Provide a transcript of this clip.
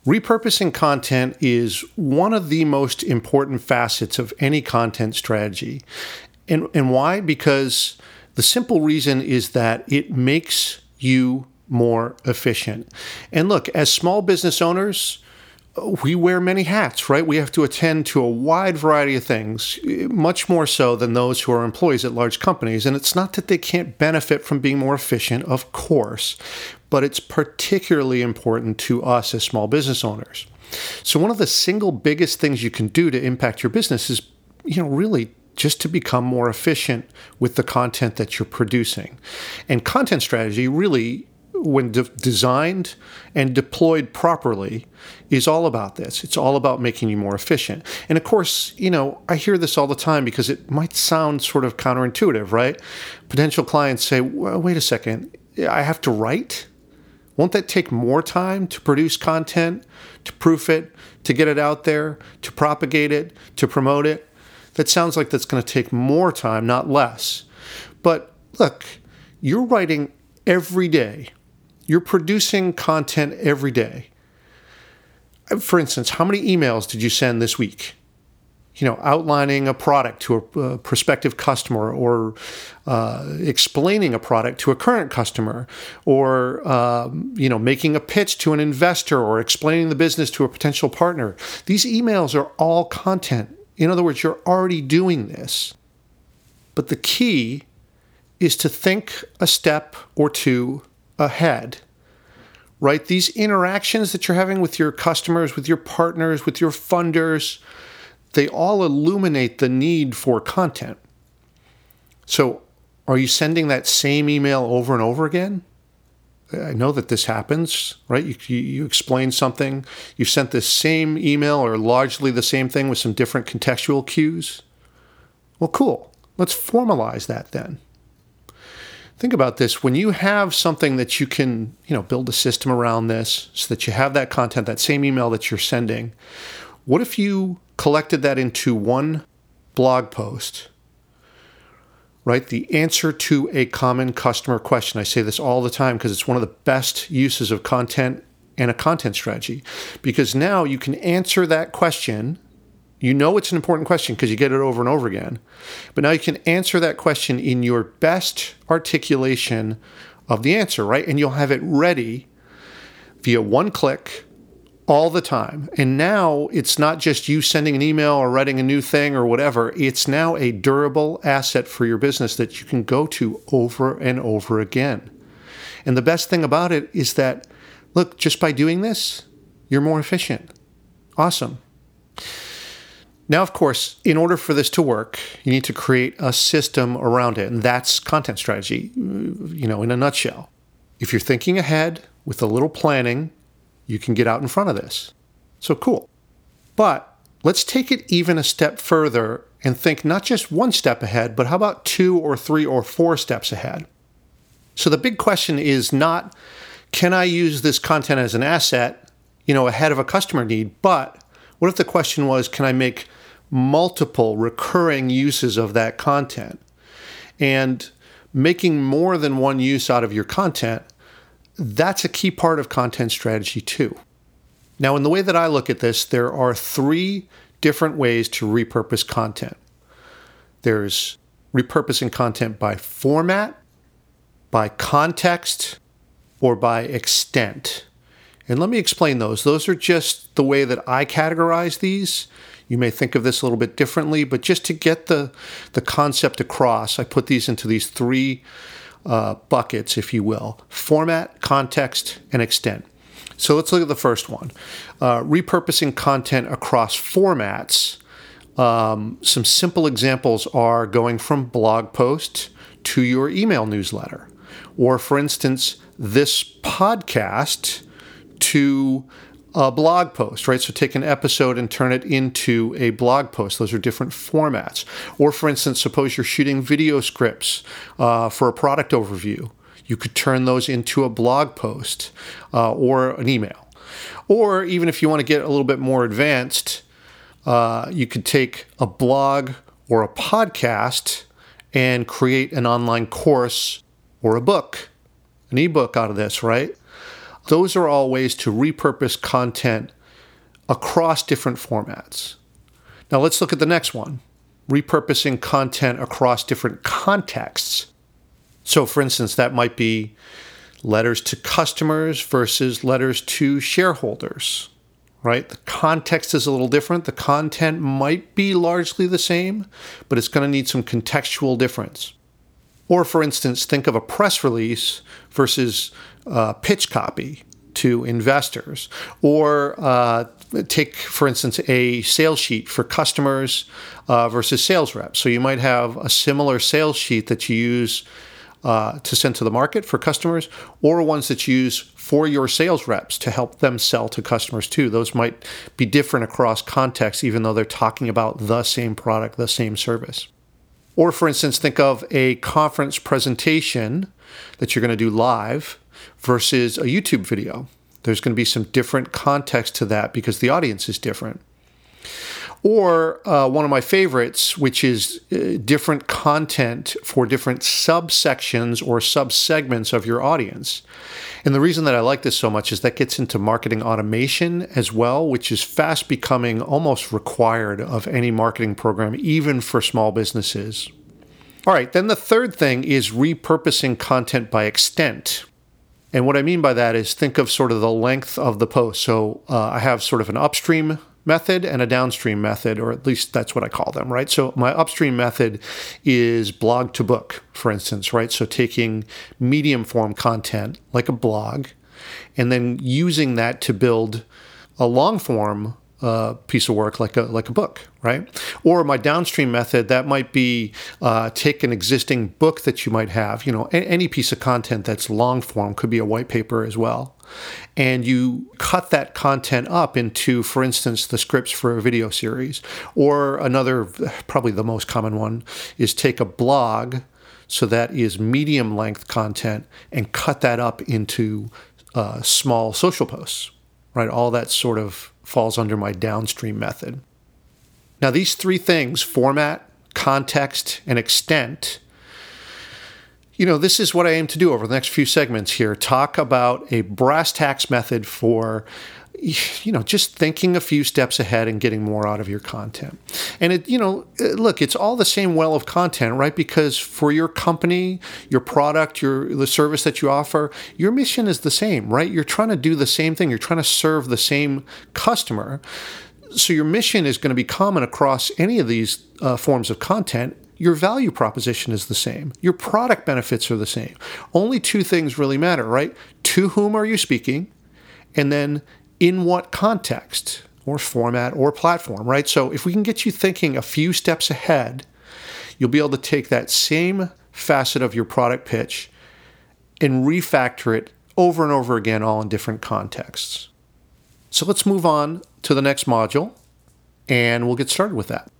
Repurposing content is one of the most important facets of any content strategy. And why? Because the simple reason is that it makes you more efficient. And look, as small business owners, we wear many hats, right? We have to attend to a wide variety of things, much more so than those who are employees at large companies. And it's not that they can't benefit from being more efficient, of course, but it's particularly important to us as small business owners. So one of the single biggest things you can do to impact your business is, really just to become more efficient with the content that you're producing. And content strategy really, when designed and deployed properly, is all about this. It's all about making you more efficient. And of course, I hear this all the time because it might sound sort of counterintuitive, right? Potential clients say, well, wait a second, I have to write? Won't that take more time to produce content, to proof it, to get it out there, to propagate it, to promote it? That sounds like that's going to take more time, not less. But look, you're writing every day. You're producing content every day. For instance, how many emails did you send this week? Outlining a product to a prospective customer, or explaining a product to a current customer, or making a pitch to an investor, or explaining the business to a potential partner. These emails are all content. In other words, you're already doing this. But the key is to think a step or two ahead, right? These interactions that you're having with your customers, with your partners, with your funders, they all illuminate the need for content. So are you sending that same email over and over again? I know that this happens, right? You explain something, you sent the same email or largely the same thing with some different contextual cues. Well, cool. Let's formalize that then. Think about this. When you have something that you can, build a system around this so that you have that content, that same email that you're sending, what if you collected that into one blog post, right? The answer to a common customer question. I say this all the time because it's one of the best uses of content and a content strategy, because now you can answer that question. It's an important question because you get it over and over again. But now you can answer that question in your best articulation of the answer, right? And you'll have it ready via one click all the time. And now it's not just you sending an email or writing a new thing or whatever. It's now a durable asset for your business that you can go to over and over again. And the best thing about it is that, look, just by doing this, you're more efficient. Awesome. Now, of course, in order for this to work, you need to create a system around it. And that's content strategy, in a nutshell. If you're thinking ahead with a little planning, you can get out in front of this. So cool. But let's take it even a step further and think not just one step ahead, but how about 2 or 3 or 4 steps ahead? So the big question is not, can I use this content as an asset, ahead of a customer need? But what if the question was, can I make multiple recurring uses of that content? And making more than one use out of your content, that's a key part of content strategy too. Now, in the way that I look at this, there are 3 different ways to repurpose content. There's repurposing content by format, by context, or by extent. And let me explain those. Those are just the way that I categorize these. You may think of this a little bit differently, but just to get the concept across, I put these into these 3 buckets, if you will: format, context, and extent. So let's look at the first one. Repurposing content across formats. Some simple examples are going from blog post to your email newsletter. Or, for instance, this podcast to a blog post, right? So take an episode and turn it into a blog post. Those are different formats. Or, for instance, suppose you're shooting video scripts for a product overview. You could turn those into a blog post or an email. Or even if you want to get a little bit more advanced, you could take a blog or a podcast and create an online course or a book, an ebook out of this, right? Those are all ways to repurpose content across different formats. Now let's look at the next one, repurposing content across different contexts. So for instance, that might be letters to customers versus letters to shareholders, right? The context is a little different. The content might be largely the same, but it's going to need some contextual difference. Or for instance, think of a press release versus pitch copy to investors. Or take, for instance, a sales sheet for customers versus sales reps. So you might have a similar sales sheet that you use to send to the market for customers, or ones that you use for your sales reps to help them sell to customers too. Those might be different across contexts, even though they're talking about the same product, the same service. Or for instance, think of a conference presentation that you're going to do live versus a YouTube video. There's going to be some different context to that because the audience is different. Or one of my favorites, which is different content for different subsections or subsegments of your audience. And the reason that I like this so much is that gets into marketing automation as well, which is fast becoming almost required of any marketing program, even for small businesses. All right, then the third thing is repurposing content by extent. And what I mean by that is think of sort of the length of the post. So I have sort of an upstream method and a downstream method, or at least that's what I call them, right? So my upstream method is blog to book, for instance, right? So taking medium form content like a blog and then using that to build a long form piece of work like a book, right? Or my downstream method, that might be take an existing book that you might have, any piece of content that's long form, could be a white paper as well. And you cut that content up into, for instance, the scripts for a video series. Or another, probably the most common one, is take a blog, so that is medium length content, and cut that up into small social posts, right? All that sort of falls under my downstream method. Now, these three things, format, context, and extent, this is what I aim to do over the next few segments here. Talk about a brass tacks method for, just thinking a few steps ahead and getting more out of your content. And look, it's all the same well of content, right? Because for your company, your product, the service that you offer, your mission is the same, right? You're trying to do the same thing. You're trying to serve the same customer. So your mission is going to be common across any of these forms of content. Your value proposition is the same. Your product benefits are the same. Only two things really matter, right? To whom are you speaking? And then in what context or format or platform, right? So if we can get you thinking a few steps ahead, you'll be able to take that same facet of your product pitch and refactor it over and over again, all in different contexts. So let's move on to the next module, and we'll get started with that.